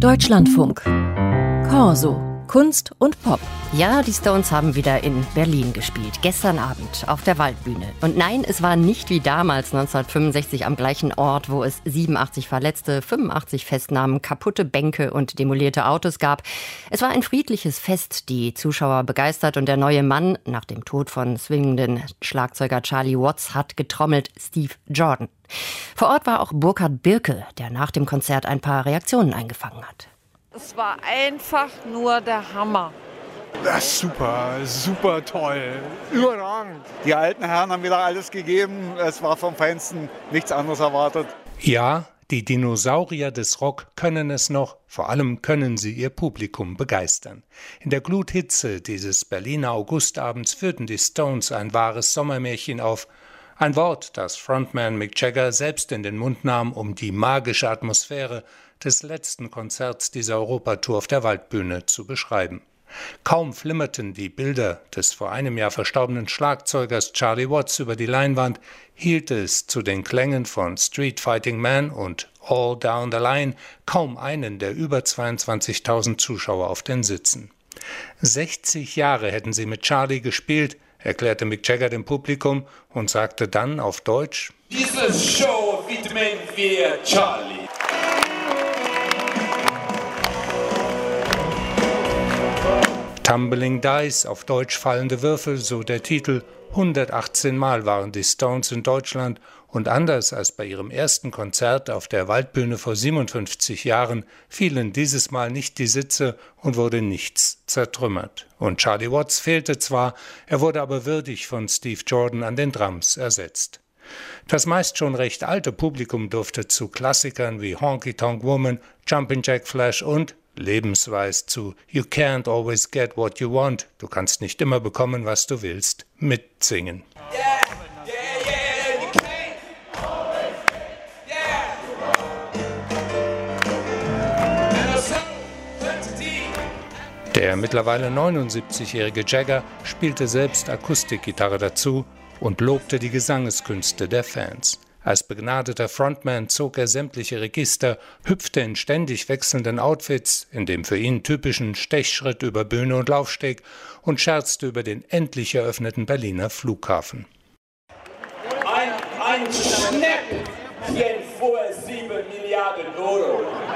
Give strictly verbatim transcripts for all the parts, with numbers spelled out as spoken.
Deutschlandfunk. Corso. Kunst und Pop. Ja, die Stones haben wieder in Berlin gespielt. Gestern Abend auf der Waldbühne. Und nein, es war nicht wie damals neunzehnhundertfünfundsechzig am gleichen Ort, wo es siebenundachtzig Verletzte, fünfundachtzig Festnahmen, kaputte Bänke und demolierte Autos gab. Es war ein friedliches Fest, die Zuschauer begeistert, und der neue Mann, nach dem Tod von swingenden Schlagzeuger Charlie Watts, hat getrommelt: Steve Jordan. Vor Ort war auch Burkhard Birke, der nach dem Konzert ein paar Reaktionen eingefangen hat. Es war einfach nur der Hammer. Das ist super, super toll, überragend. Die alten Herren haben wieder alles gegeben, es war vom Feinsten, nichts anderes erwartet. Ja, die Dinosaurier des Rock können es noch, vor allem können sie ihr Publikum begeistern. In der Gluthitze dieses Berliner Augustabends führten die Stones ein wahres Sommermärchen auf. Ein Wort, das Frontman Mick Jagger selbst in den Mund nahm, um die magische Atmosphäre des letzten Konzerts dieser Europatour auf der Waldbühne zu beschreiben. Kaum flimmerten die Bilder des vor einem Jahr verstorbenen Schlagzeugers Charlie Watts über die Leinwand, hielt es zu den Klängen von Street Fighting Man und All Down the Line kaum einen der über zweiundzwanzigtausend Zuschauer auf den Sitzen. sechzig Jahre hätten sie mit Charlie gespielt, erklärte Mick Jagger dem Publikum und sagte dann auf Deutsch: Diese Show widmen wir Charlie. Tumbling Dice, auf Deutsch fallende Würfel, so der Titel. hundertachtzehn Mal waren die Stones in Deutschland, und anders als bei ihrem ersten Konzert auf der Waldbühne vor siebenundfünfzig Jahren fielen dieses Mal nicht die Sitze und wurde nichts zertrümmert. Und Charlie Watts fehlte zwar, er wurde aber würdig von Steve Jordan an den Drums ersetzt. Das meist schon recht alte Publikum durfte zu Klassikern wie Honky Tonk Woman, Jumpin' Jack Flash und lebensweis zu You Can't Always Get What You Want, du kannst nicht immer bekommen, was du willst, mitsingen. Der mittlerweile neunundsiebzigjährige Jagger spielte selbst Akustikgitarre dazu und lobte die Gesangeskünste der Fans. Als begnadeter Frontman zog er sämtliche Register, hüpfte in ständig wechselnden Outfits, in dem für ihn typischen Stechschritt über Bühne und Laufsteg, und scherzte über den endlich eröffneten Berliner Flughafen. Ein, ein Schnäppchen vor sieben Milliarden Euro.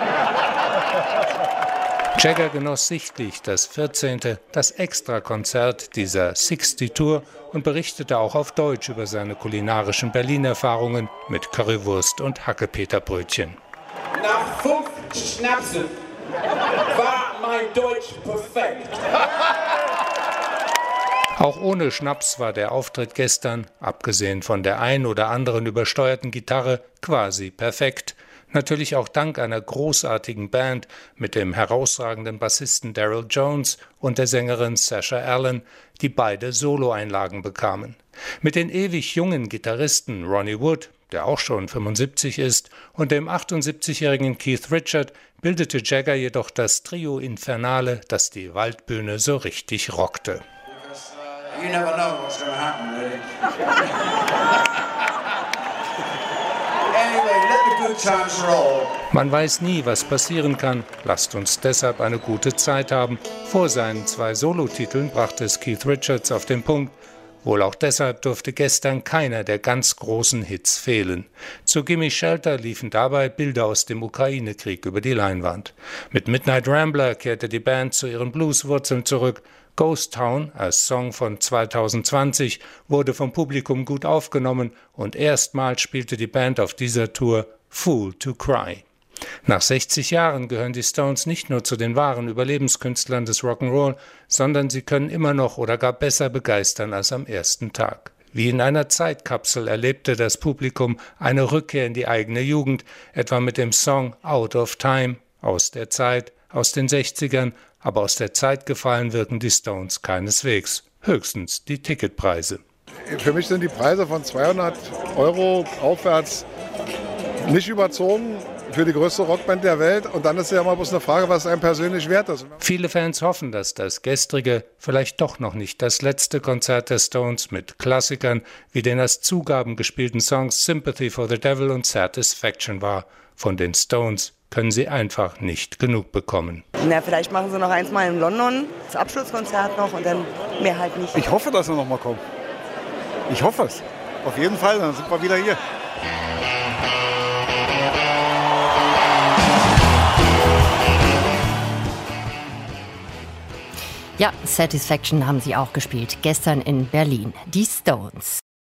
Jagger genoss sichtlich das vierzehnte, das Extrakonzert dieser sechzig Tour und berichtete auch auf Deutsch über seine kulinarischen Berlin-Erfahrungen mit Currywurst und Hackepeterbrötchen. Nach fünf Schnapsen war mein Deutsch perfekt. Auch ohne Schnaps war der Auftritt gestern, abgesehen von der ein oder anderen übersteuerten Gitarre, quasi perfekt. Natürlich auch dank einer großartigen Band mit dem herausragenden Bassisten Daryl Jones und der Sängerin Sasha Allen, die beide Soloeinlagen bekamen. Mit den ewig jungen Gitarristen Ronnie Wood, der auch schon fünfundsiebzig ist, und dem achtundsiebzigjährigen Keith Richards bildete Jagger jedoch das Trio Infernale, das die Waldbühne so richtig rockte. You never know what's gonna happen, really. Man weiß nie, was passieren kann. Lasst uns deshalb eine gute Zeit haben. Vor seinen zwei Solotiteln brachte es Keith Richards auf den Punkt. Wohl auch deshalb durfte gestern keiner der ganz großen Hits fehlen. Zu Gimme Shelter liefen dabei Bilder aus dem Ukraine-Krieg über die Leinwand. Mit Midnight Rambler kehrte die Band zu ihren Blueswurzeln zurück. Ghost Town als Song von zweitausendzwanzig wurde vom Publikum gut aufgenommen, und erstmals spielte die Band auf dieser Tour Fool to Cry. Nach sechzig Jahren gehören die Stones nicht nur zu den wahren Überlebenskünstlern des Rock'n'Roll, sondern sie können immer noch oder gar besser begeistern als am ersten Tag. Wie in einer Zeitkapsel erlebte das Publikum eine Rückkehr in die eigene Jugend, etwa mit dem Song Out of Time, aus der Zeit, aus den sechzigern, aber aus der Zeit gefallen wirken die Stones keineswegs, höchstens die Ticketpreise. Für mich sind die Preise von zweihundert Euro aufwärts nicht überzogen für die größte Rockband der Welt. Und dann ist ja immer bloß eine Frage, was einem persönlich wert ist. Viele Fans hoffen, dass das gestrige vielleicht doch noch nicht das letzte Konzert der Stones mit Klassikern wie den als Zugaben gespielten Songs Sympathy for the Devil und Satisfaction war. Von den Stones können sie einfach nicht genug bekommen. Na, vielleicht machen sie noch eins mal in London, das Abschlusskonzert noch und dann mehr halt nicht. Ich hoffe, dass sie noch mal kommen. Ich hoffe es. Auf jeden Fall, dann sind wir wieder hier. Ja, Satisfaction haben sie auch gespielt, gestern in Berlin. Die Stones.